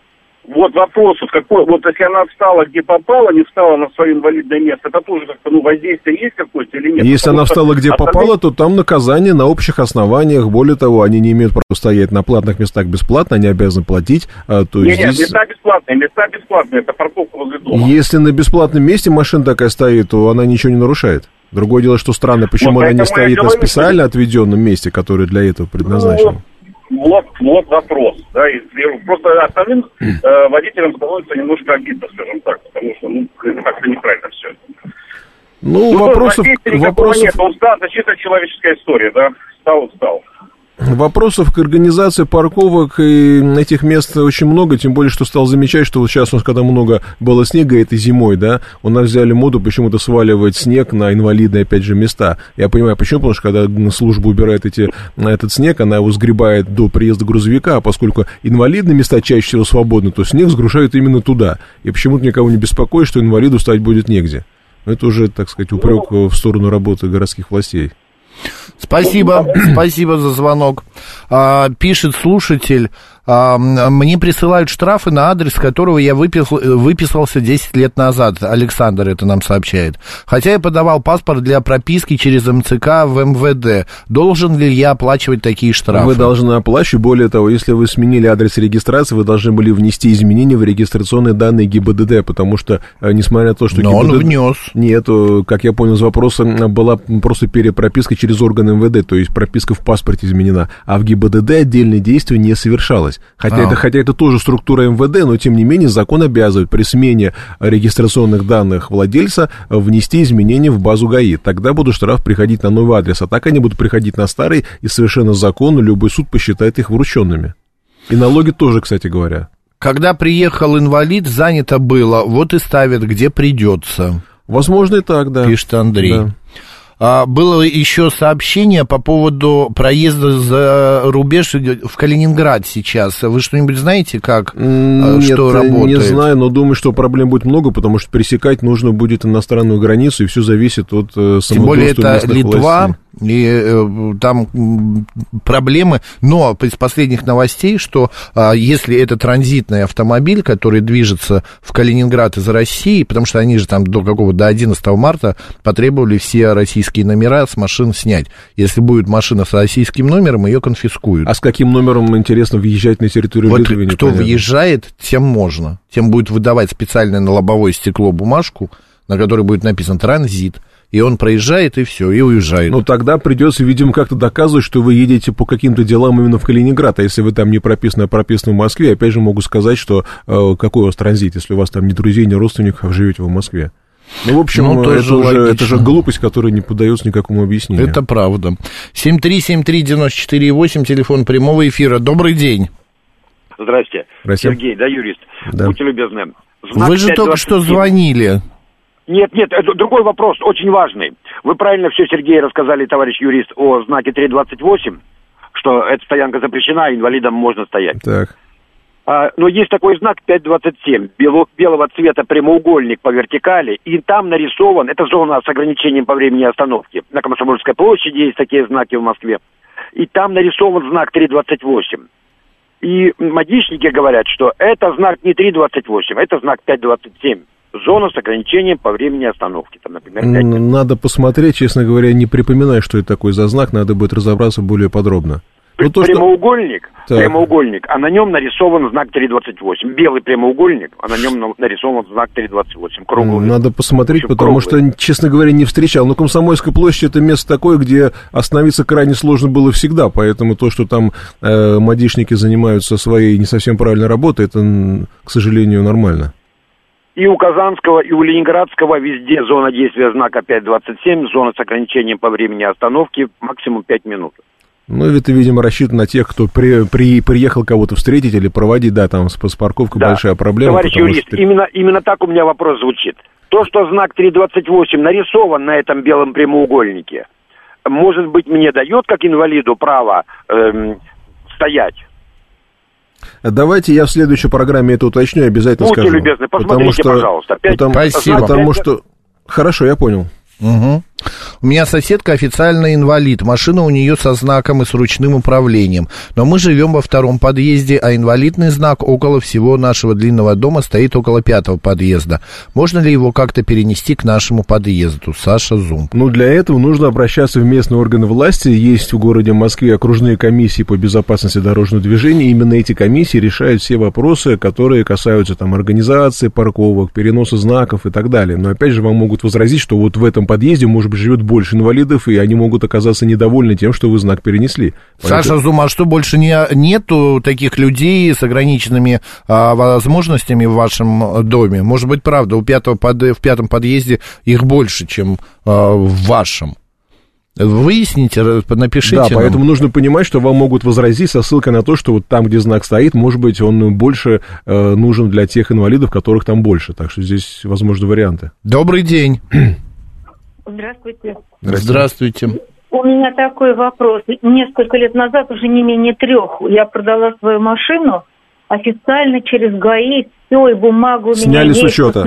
Вот вопрос, вот, какой, вот если она встала где попала, не встала на свое инвалидное место, это тоже как-то, ну, воздействие есть какое-то или нет? Если Потому она встала где остальные... попала, то там наказание на общих основаниях. Более того, они не имеют права стоять на платных местах бесплатно, они обязаны платить. А, то нет, здесь... нет, места бесплатные, места бесплатные, это парковка возле дома. Если на бесплатном месте машина такая стоит, то она ничего не нарушает. Другое дело, что странно, почему вот она не стоит на специально что... отведенном месте, которое для этого предназначено. Ну, Вот, вот вопрос, да, и просто остальным э, водителям становится немножко обидно, скажем так, потому что, ну, это как-то неправильно все. Ну, ну вопросов... вопросов... Нет, он встал, это чисто человеческая история, да, встал, встал. Вопросов к организации парковок и этих мест очень много, тем более, что стал замечать, что вот сейчас у нас, когда много было снега этой зимой, да, у нас взяли моду почему-то сваливать снег на инвалидные, опять же, места. Я понимаю, почему, потому что когда служба убирает эти, этот снег, она его сгребает до приезда грузовика, а поскольку инвалидные места чаще всего свободны, то снег сгружают именно туда. И почему-то никого не беспокоит, что инвалиду встать будет негде. Но это уже, так сказать, упрек в сторону работы городских властей. Спасибо, спасибо за звонок. А, пишет слушатель, а, мне присылают штрафы на адрес, которого я выписал, выписался десять лет назад. Александр это нам сообщает. Хотя я подавал паспорт для прописки через эм цэ ка в эм вэ дэ. Должен ли я оплачивать такие штрафы? Вы должны оплачивать. Более того, если вы сменили адрес регистрации, вы должны были внести изменения в регистрационные данные гэ и бэ дэ дэ, потому что, несмотря на то, что... Но гэ и бэ дэ дэ... он внес. Нет, как я понял из вопроса, была просто перепрописка через органы эм вэ дэ, то есть прописка в паспорте изменена, а в гэ и бэ дэ дэ отдельные действия не совершалось. Хотя, это, хотя это тоже структура эм вэ дэ, но тем не менее закон обязывает при смене регистрационных данных владельца внести изменения в базу гэ а и. Тогда будет штраф приходить на новый адрес, а так они будут приходить на старый, и совершенно законно любой суд посчитает их врученными. И налоги тоже, кстати говоря. Когда приехал инвалид, занято было, вот и ставят, где придется. Возможно, и так, да. Пишет Андрей. Да. А, было еще сообщение по поводу проезда за рубеж в Калининград сейчас. Вы что-нибудь знаете, как, Нет, что работает? Не знаю, но думаю, что проблем будет много, потому что пересекать нужно будет иностранную границу, и все зависит от э, самодурства. Тем более это Литва, властей. И э, там проблемы, но из последних новостей, что э, если это транзитный автомобиль, который движется в Калининград из России, потому что они же там до какого, до одиннадцатого марта потребовали все российские номера с машин снять. Если будет машина с российским номером, ее конфискуют. А с каким номером, интересно, въезжать на территорию вот Литвы? Кто непонятно. Въезжает, тем можно. Тем будет выдавать специальное на лобовое стекло бумажку, на которой будет написан «транзит». И он проезжает, и все, и уезжает. Ну, тогда придется, видимо, как-то доказывать, что вы едете по каким-то делам именно в Калининград. А если вы там не прописаны, а прописаны в Москве, опять же могу сказать, что э, какой у вас транзит, если у вас там ни друзей, ни родственников, а живете вы в Москве. Ну, в общем, ну, это, уже, это же глупость, которая не поддается никакому объяснению. Это правда. семь три семь три девять четыре восемь, телефон прямого эфира. Добрый день. Здрасте. Здрасте. Сергей, да, юрист. Да. Будьте любезны. Знак вы же только что звонили. Нет, нет, это другой вопрос, очень важный. Вы правильно все, Сергей, рассказали, товарищ юрист, о знаке три двадцать восемь, что эта стоянка запрещена, инвалидам можно стоять. Так. А, но есть такой знак пять двадцать семь, бело, белого цвета прямоугольник по вертикали, и там нарисован, это зона с ограничением по времени остановки. На Комсомольской площади есть такие знаки в Москве. И там нарисован знак три двадцать восемь. И модичники говорят, что это знак не три двадцать восемь, это знак пять двадцать семь. Зона с ограничением по времени остановки, там, например, пять минут. Надо посмотреть, честно говоря, не припоминаю, что это такой за знак, надо будет разобраться более подробно. Ну, то, прямоугольник, что... прямоугольник, а на нем нарисован знак три двадцать восемь. Белый прямоугольник, а на нем нарисован знак три двадцать восемь. Круглый. Надо посмотреть, Еще потому круглый. что, честно говоря, не встречал. Но Комсомольская площадь — это место такое, где остановиться крайне сложно было всегда, поэтому то, что там э, модишники занимаются своей не совсем правильной работой, это, к сожалению, нормально. И у Казанского, и у Ленинградского везде зона действия знака пять двадцать семь, зона с ограничением по времени остановки максимум пять минут. Ну, это, видимо, рассчитано на тех, кто при, при, приехал кого-то встретить или проводить, да, там с, с парковкой да. большая проблема. Товарищ юрист, что... именно, именно так у меня вопрос звучит. То, что знак три двадцать восемь нарисован на этом белом прямоугольнике, может быть, мне дает, как инвалиду, право эм, стоять? Давайте я в следующей программе это уточню и обязательно Будьте скажу. Будьте любезны, посмотрите, потому что, пожалуйста. Пять, потому, Спасибо. Потому что... Хорошо, я понял. Угу. У меня соседка официально инвалид, машина у нее со знаком и с ручным управлением, но мы живем во втором подъезде, а инвалидный знак около всего нашего длинного дома стоит около пятого подъезда. Можно ли его как-то перенести к нашему подъезду? Саша Зум. Ну, для этого нужно обращаться в местные органы власти. Есть в городе Москве окружные комиссии по безопасности дорожного движения. Именно эти комиссии решают все вопросы, которые касаются там организации парковок, переноса знаков и так далее. Но опять же вам могут возразить, что вот в этом подъезде, может быть, живет больше инвалидов, и они могут оказаться недовольны тем, что вы знак перенесли. Поэтому... Саша Зума, а что больше не, нету таких людей с ограниченными а, возможностями в вашем доме? Может быть, правда, у пятого под... в пятом подъезде их больше, чем а, в вашем? Выясните, напишите. Да, нам. поэтому нужно понимать, что вам могут возразить со ссылкой на то, что вот там, где знак стоит, может быть, он больше э, нужен для тех инвалидов, которых там больше. Так что здесь возможны варианты. Добрый день. Здравствуйте. Здравствуйте. У меня такой вопрос. Несколько лет назад, уже не менее трех, я продала свою машину официально через ГАИ, все, и бумагу у меня Сняли есть. с учета.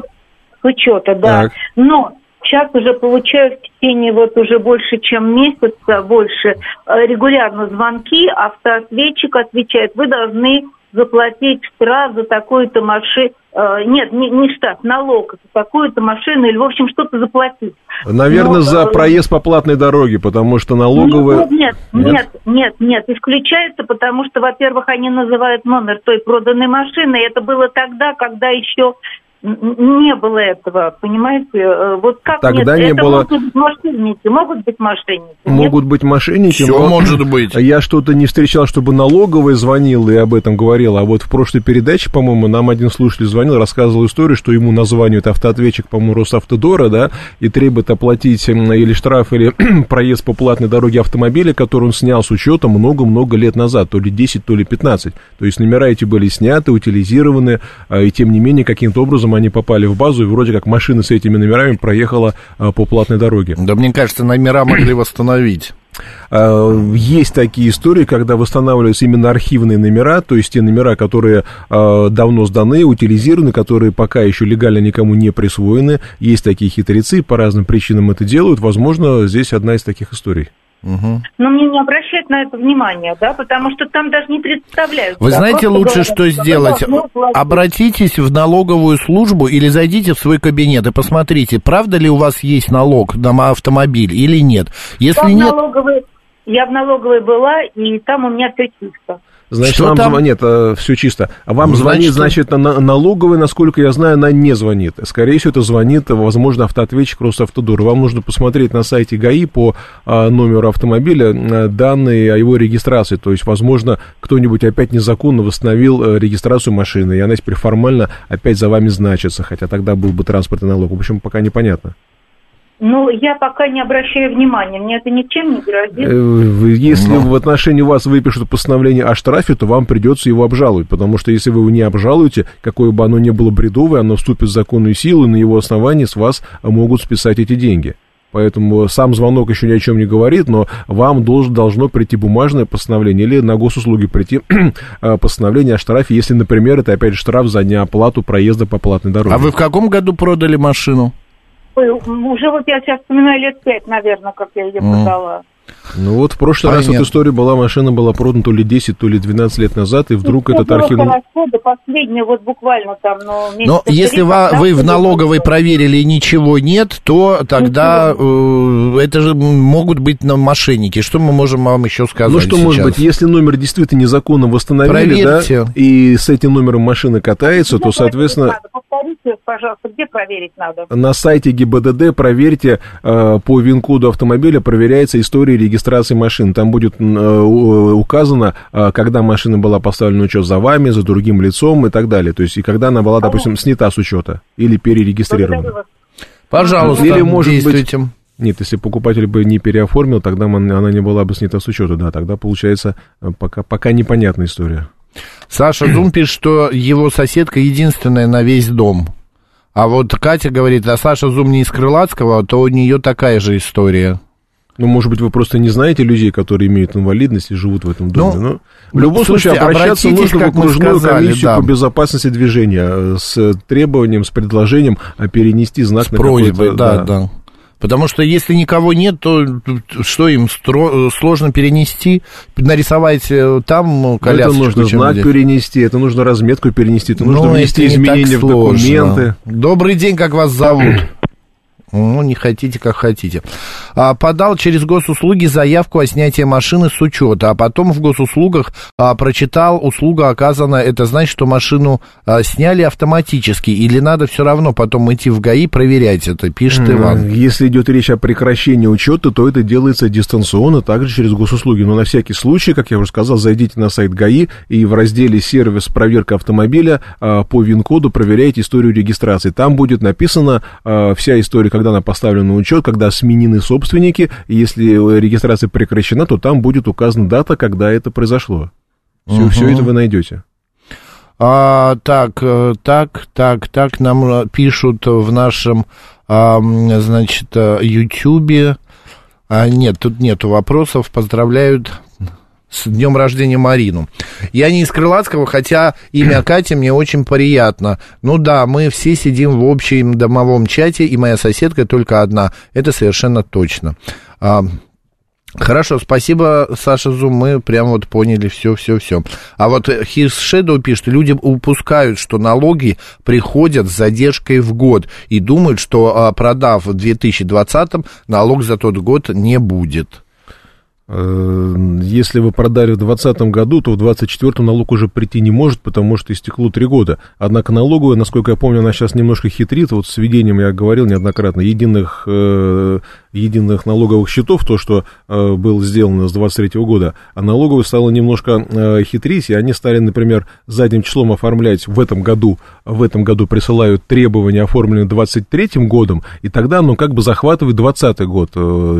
С учета, да. Так. Но сейчас уже получаю в течение вот уже больше, чем месяца, больше, регулярно звонки, автоответчик отвечает, вы должны заплатить штраф за такую-то машину, нет, не, не штраф, налог за такую-то машину, или, в общем, что-то заплатить. Наверное, Но, за проезд по платной дороге, потому что налоговая... Нет, нет, нет, нет, нет, исключается, потому что, во-первых, они называют номер той проданной машины, и это было тогда, когда еще... Не было этого, понимаете? Вот как Тогда нет? не Это было... могут быть мошенники, могут быть мошенники. Могут нет? быть мошенники. Все но... может быть. Я что-то не встречал, чтобы налоговая звонила и об этом говорила. А вот в прошлой передаче, по-моему, нам один слушатель звонил, рассказывал историю, что ему названивает автоответчик, по-моему, Росавтодора, да, и требует оплатить или штраф, или проезд по платной дороге автомобиля, который он снял с учета много-много лет назад, то ли десять, то ли пятнадцать. То есть номера эти были сняты, утилизированы, и тем не менее каким-то образом они попали в базу, и вроде как машина с этими номерами проехала а, по платной дороге. Да, мне кажется, номера могли восстановить. Есть такие истории, когда восстанавливаются именно архивные номера, то есть те номера, которые а, давно сданы, утилизированы, которые пока еще легально никому не присвоены. Есть такие хитрецы, по разным причинам это делают. Возможно, здесь одна из таких историй. Угу. Но мне не обращают на это внимания, да, потому что там даже не представляют. Вы да, знаете, лучше говорят, что сделать? Обратитесь в налоговую службу или зайдите в свой кабинет и посмотрите, правда ли у вас есть налог на автомобиль или нет. Если я нет... В налоговой, я в налоговой была, и там у меня все чисто. Значит, что вам там? звонит, а, все чисто. А вам Ну, звонит, значит, значит, на, налоговая, насколько я знаю, она не звонит. Скорее всего, это звонит, возможно, автоответчик Росавтодора. Вам нужно посмотреть на сайте ГАИ по а, номеру автомобиля а, данные о его регистрации. То есть, возможно, кто-нибудь опять незаконно восстановил а, регистрацию машины, и она теперь формально опять за вами значится, хотя тогда был бы транспортный налог. В общем, пока непонятно. Ну, я пока не обращаю внимания, мне это ничем не грозит. Если Ну. в отношении вас выпишут постановление о штрафе, то вам придется его обжаловать, потому что если вы его не обжалуете, какое бы оно ни было бредовое, оно вступит в законную силу, и на его основании с вас могут списать эти деньги. Поэтому сам звонок еще ни о чем не говорит, но вам должен, должно прийти бумажное постановление или на госуслуги прийти постановление о штрафе, если, например, это опять же штраф за неоплату проезда по платной дороге. А вы в каком году продали машину? Ой, уже вот я сейчас вспоминаю лет пять, наверное, как я ее продала. Ну вот в прошлый раз эта история была, машина была продана то ли десять, то ли двенадцать лет назад, и вдруг ну, этот архив... Хорошо, до последнего, вот буквально там, но... Но если ва- вы в налоговой проверили и ничего нет, то тогда э, это же могут быть нам мошенники. Что мы можем вам еще сказать? Ну что сейчас? может быть, если номер действительно незаконно восстановили, Проверьте. да, и с этим номером машина катается, то, соответственно... Надо. Повторите, пожалуйста, где проверить надо? На сайте ГИБДД проверьте, э, по ВИН-коду автомобиля проверяется история регистрации машин. Там будет э, указано, э, когда машина была поставлена на учет за вами, за другим лицом и так далее. То есть, и когда она была, допустим, снята с учета или перерегистрирована. Пожалуйста, или, может действуйте. Быть, нет, если покупатель бы не переоформил, тогда она не была бы снята с учета. Да, тогда получается пока, пока непонятная история. Саша Зум пишет, что его соседка единственная на весь дом. А вот Катя говорит, а Саша Зум не из Крылатского, то у нее такая же история. Ну, может быть, вы просто не знаете людей, которые имеют инвалидность и живут в этом доме. Ну, Но в любом слушайте, случае, обращаться нужно в окружную сказали, комиссию да. по безопасности движения с требованием, с предложением перенести знак с на просьбой, какой-то... да, да, да. Потому что если никого нет, то что им стро- сложно перенести, нарисовать там колясочку? Это нужно знак где? перенести, это нужно разметку перенести, это нужно Ну, внести это не изменения в так сложно. документы. Добрый день, как вас зовут? Ну, не хотите, как хотите. А, подал через госуслуги заявку о снятии машины с учета, а потом в госуслугах а, прочитал, услуга оказана, это значит, что машину а, сняли автоматически, или надо все равно потом идти в ГАИ проверять это, пишет Иван. Если идет речь о прекращении учета, то это делается дистанционно, также через госуслуги. Но на всякий случай, как я уже сказал, зайдите на сайт ГАИ и в разделе «Сервис проверка автомобиля» а, по ВИН-коду проверяйте историю регистрации. Там будет написана а, вся история, когда когда она поставлена на учет, когда сменены собственники, и если регистрация прекращена, то там будет указана дата, когда это произошло. Все, угу. все это вы найдете. А, так, так, так, так, нам пишут в нашем, а, значит, Ютьюбе. А, нет, тут нету вопросов. Поздравляют с днем рождения Марину. Я не из Крылатского, хотя имя Катя мне очень приятно. Ну да, мы все сидим в общем домовом чате, и моя соседка только одна. Это совершенно точно. А, хорошо, спасибо, Саша Зум, мы прям вот поняли все-все-все. А вот His Shadow пишет, люди упускают, что налоги приходят с задержкой в год и думают, что продав в две тысячи двадцатом, налог за тот год не будет. Если вы продали в двадцатом году, то в двадцать четвёртом налог уже прийти не может, потому что истекло три года. Однако налоговая, насколько я помню, она сейчас немножко хитрит. Вот с введением, я говорил неоднократно, единых, э, единых налоговых счетов, то, что э, было сделано с двадцать третьего года, а налоговая стала немножко э, хитрить, и они стали, например, задним числом оформлять в этом году, в этом году присылают требования, оформленные двадцать третьим годом, и тогда оно как бы захватывает двадцатый год.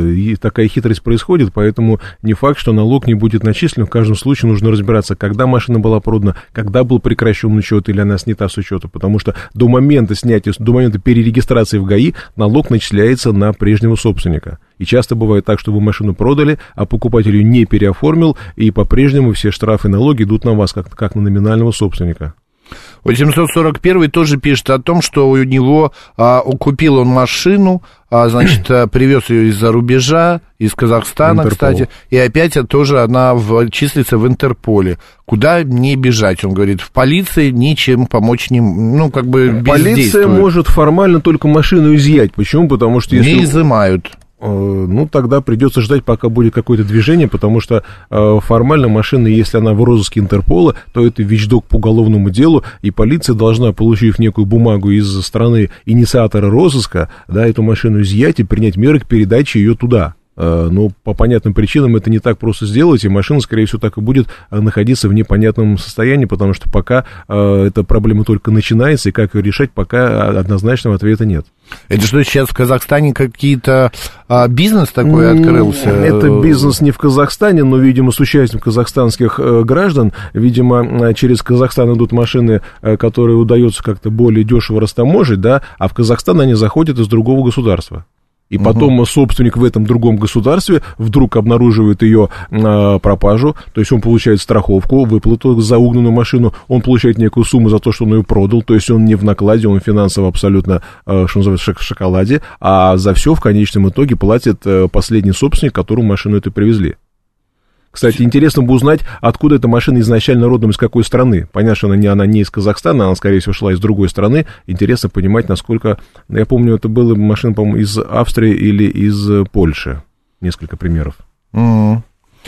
И такая хитрость происходит, поэтому не факт, что налог не будет начислен. В каждом случае нужно разбираться, когда машина была продана, когда был прекращен учет или она снята с учета, потому что до момента снятия, до момента перерегистрации в ГАИ налог начисляется на прежнего собственника. И часто бывает так, что вы машину продали, а покупатель ее не переоформил, и по-прежнему все штрафы и налоги идут на вас, как, как на номинального собственника. восемьсот сорок первый тоже пишет о том, что у него а, купил он машину, а, значит, привез ее из-за рубежа, из Казахстана, Интерпол. Кстати, и опять тоже она в, числится в Интерполе. Куда не бежать, он говорит, в полиции ничем помочь не, ну, как бы бездействует. Полиция может формально только машину изъять. Почему? Потому что если... Не изымают. Ну, тогда придется ждать, пока будет какое-то движение, потому что э, формально машина, если она в розыске Интерпола, то это вещдок по уголовному делу, и полиция должна, получив некую бумагу из страны инициатора розыска, да, эту машину изъять и принять меры к передаче ее туда. Но по понятным причинам это не так просто сделать, и машина, скорее всего, так и будет находиться в непонятном состоянии, потому что пока э, эта проблема только начинается, и как ее решать, пока однозначного ответа нет. Это что, сейчас в Казахстане какие-то а, бизнес такой открылся? Это бизнес не в Казахстане, но, видимо, с участием казахстанских э, граждан. Видимо, через Казахстан идут машины, э, которые удается как-то более дешево растаможить, да, а в Казахстан они заходят из другого государства. И потом uh-huh. собственник в этом другом государстве вдруг обнаруживает ее э, пропажу, то есть он получает страховку, выплату за угнанную машину, он получает некую сумму за то, что он ее продал, то есть он не в накладе, он финансово абсолютно, э, что называется, в шоколаде, а за все в конечном итоге платит э, последний собственник, которому машину эту привезли. Кстати, интересно бы узнать, откуда эта машина изначально родом, из какой страны. Понятно, что она не, она не из Казахстана, она, скорее всего, шла из другой страны. Интересно понимать, насколько... Я помню, это была машина, по-моему, из Австрии или из Польши. Несколько примеров. Mm-hmm.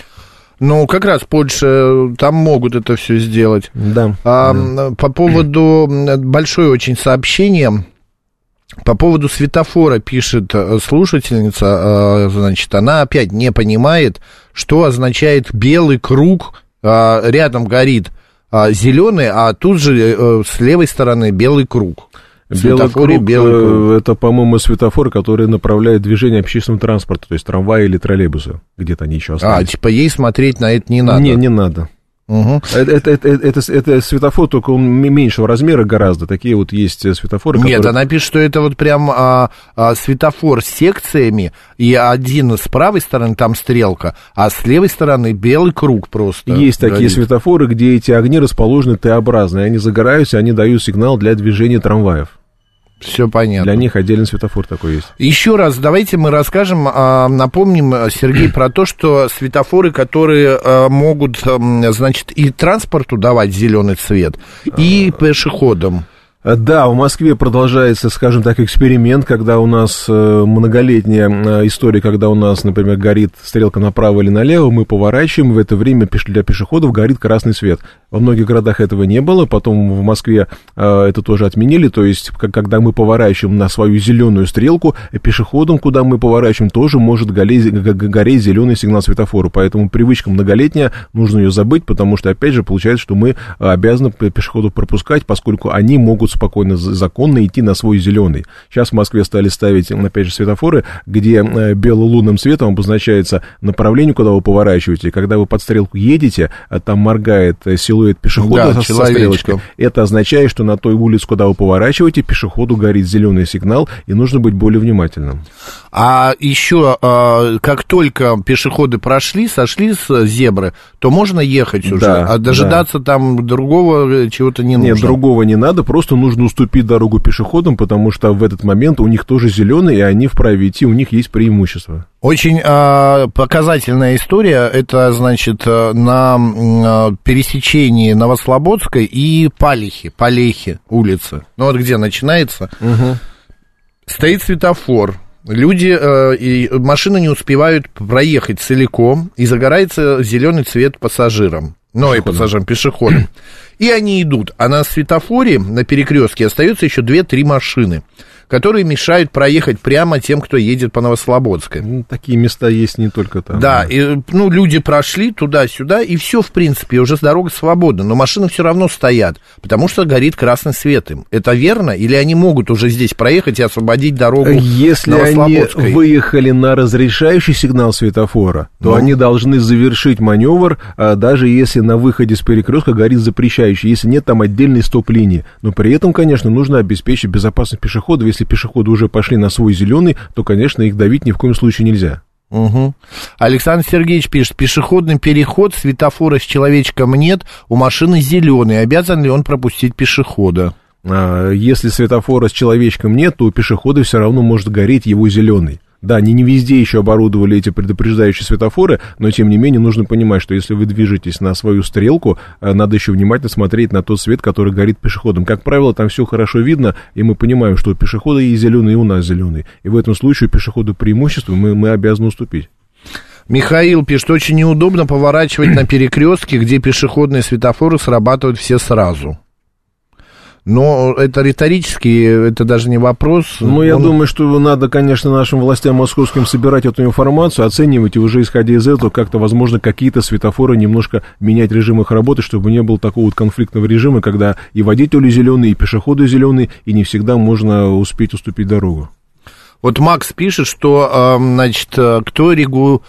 Ну, как раз Польша, там могут это все сделать. Да. А, да. По поводу... Большое очень сообщение... По поводу светофора пишет слушательница, значит, она опять не понимает, что означает белый круг, рядом горит зеленый, а тут же с левой стороны белый круг. Белый круг, белый круг, это, по-моему, светофор, который направляет движение общественного транспорта, то есть трамвая или троллейбуса, где-то они еще остались. А, типа ей смотреть на это не надо? Не, не надо. Угу. Это, это, это, это, это светофор, только он меньшего размера гораздо. Такие вот есть светофоры. Нет, которые... она пишет, что это вот прям а, а, светофор с секциями, и один с правой стороны там стрелка, а с левой стороны белый круг просто. Есть горит. Такие светофоры, где эти огни расположены Т-образно, и они загораются, они дают сигнал для движения трамваев. Все понятно. Для них отдельный светофор такой есть. Еще раз, давайте мы расскажем, напомним, Сергей, про то, что светофоры, которые могут, значит, и транспорту давать зеленый цвет, и пешеходам. Да, в Москве продолжается, скажем так, эксперимент, когда у нас многолетняя история, когда у нас, например, горит стрелка направо или налево, мы поворачиваем, в это время для пешеходов горит красный свет. Во многих городах этого не было, потом в Москве это тоже отменили, то есть, когда мы поворачиваем на свою зеленую стрелку, пешеходам, куда мы поворачиваем, тоже может гореть, гореть зеленый сигнал светофора, поэтому привычка многолетняя, нужно ее забыть, потому что, опять же, получается, что мы обязаны пешеходов пропускать, поскольку они могут могут спокойно, законно идти на свой зеленый. Сейчас в Москве стали ставить, опять же, светофоры, где бело-лунным цветом обозначается направление, куда вы поворачиваете. Когда вы под стрелку едете, там моргает силуэт пешехода, да, со, со стрелочкой. Это означает, что на той улице, куда вы поворачиваете, пешеходу горит зеленый сигнал, и нужно быть более внимательным. А еще, как только пешеходы прошли, сошли с зебры, то можно ехать уже, да, а дожидаться да. там другого чего-то не нужно. Нет, другого не надо, просто нужно уступить дорогу пешеходам, потому что в этот момент у них тоже зеленый, и они вправе идти, у них есть преимущество. Очень э, показательная история, это, значит, на э, пересечении Новослободской и Палихи, Палехи улицы, ну вот где начинается, угу. стоит светофор. Люди э, и машины не успевают проехать целиком, и загорается зеленый цвет пассажирам, ну и пассажирам, пешеходам. И они идут, а на светофоре, на перекрестке остается еще две-три машины, которые мешают проехать прямо тем, кто едет по Новослободской. Ну, такие места есть не только там. Да, и, ну, люди прошли туда-сюда, и все, в принципе, уже дорога свободна, но машины все равно стоят, потому что горит красный свет им. Это верно? Или они могут уже здесь проехать и освободить дорогу Если Новослободской? Они выехали на разрешающий сигнал светофора, то ну. они должны завершить маневр, а, даже если на выходе с перекрестка горит запрещающий, если нет там отдельной стоп-линии. Но при этом, конечно, нужно обеспечить безопасность пешеходов. Если пешеходы уже пошли на свой зеленый, то, конечно, их давить ни в коем случае нельзя. Угу. Александр Сергеевич пишет: пешеходный переход, светофора с человечком нет, у машины зеленый, обязан ли он пропустить пешехода? А, если светофора с человечком нет, то у пешехода все равно может гореть его зеленый. Да, они не везде еще оборудовали эти предупреждающие светофоры, но, тем не менее, нужно понимать, что если вы движетесь на свою стрелку, надо еще внимательно смотреть на тот свет, который горит пешеходом. Как правило, там все хорошо видно, и мы понимаем, что у пешехода и зеленый, и у нас зеленый. И в этом случае у пешехода преимущество, мы, мы обязаны уступить. Михаил пишет: очень неудобно поворачивать на перекрестке, где пешеходные светофоры срабатывают все сразу. Но это риторически, это даже не вопрос. Ну, я Он... думаю, что надо, конечно, нашим властям московским собирать эту информацию, оценивать, и уже исходя из этого как-то, возможно, какие-то светофоры немножко менять режим их работы, чтобы не было такого вот конфликтного режима, когда и водители зеленые, и пешеходы зеленые, и не всегда можно успеть уступить дорогу. Вот Макс пишет, что, значит, кто регу...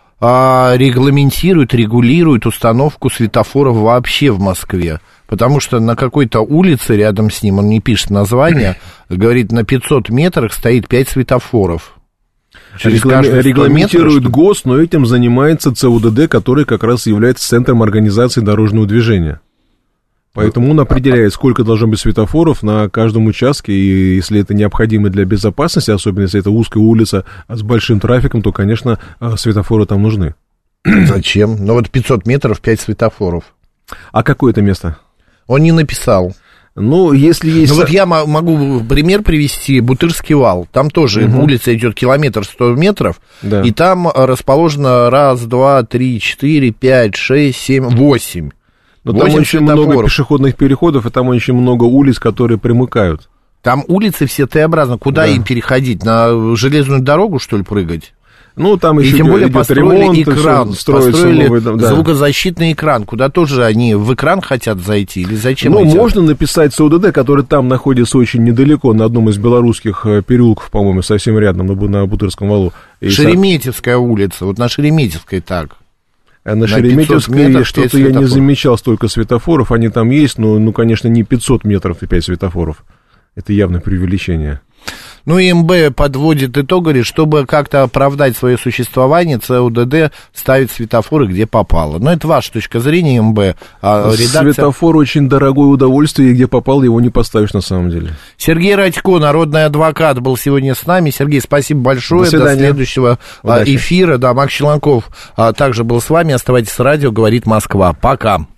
регламентирует, регулирует установку светофоров вообще в Москве. Потому что на какой-то улице рядом с ним, он не пишет название, говорит, на пятьсот метрах стоит пять светофоров. Реглам... Регламентирует метров, ГОС, но этим занимается ЦУДД, который как раз является центром организации дорожного движения. Поэтому он определяет, сколько должно быть светофоров на каждом участке, и если это необходимо для безопасности, особенно если это узкая улица с большим трафиком, то, конечно, светофоры там нужны. Зачем? Ну вот пятьсот метров, пять светофоров. А какое это место? Он не написал. Ну, если есть... Ну, вот я могу пример привести, Бутырский вал. Там тоже угу. улица идет километр сто метров, да. и там расположено раз, два, три, четыре, пять, шесть, семь, восемь. Но там очень светофоров. Много пешеходных переходов, и там очень много улиц, которые примыкают. Там улицы все Т-образно. Куда да. им переходить? На железную дорогу, что ли, прыгать? Ну, там еще и тем более идет построили ремонт, экран, построили новый, да. звукозащитный экран, куда тоже они в экран хотят зайти, или зачем? Ну, хотят? Можно написать ЦУДД, который там находится очень недалеко, на одном из белорусских переулков, по-моему, совсем рядом, на Бутырском валу. И Шереметьевская улица, вот на Шереметьевской так. А на, на Шереметьевской что-то я не замечал столько светофоров, они там есть, но, ну, конечно, не пятьсот метров и пять светофоров. Это явно преувеличение. Ну, и МБ подводит итог, говорит, чтобы как-то оправдать свое существование, ЦУДД ставит светофоры, где попало. Но это ваша точка зрения, МБ. А редакция... Светофор очень дорогое удовольствие, и где попал, его не поставишь на самом деле. Сергей Радько, народный адвокат, был сегодня с нами. Сергей, спасибо большое. До, До следующего Удачи. эфира. Да, Макс Челноков также был с вами. Оставайтесь с радио, говорит Москва. Пока.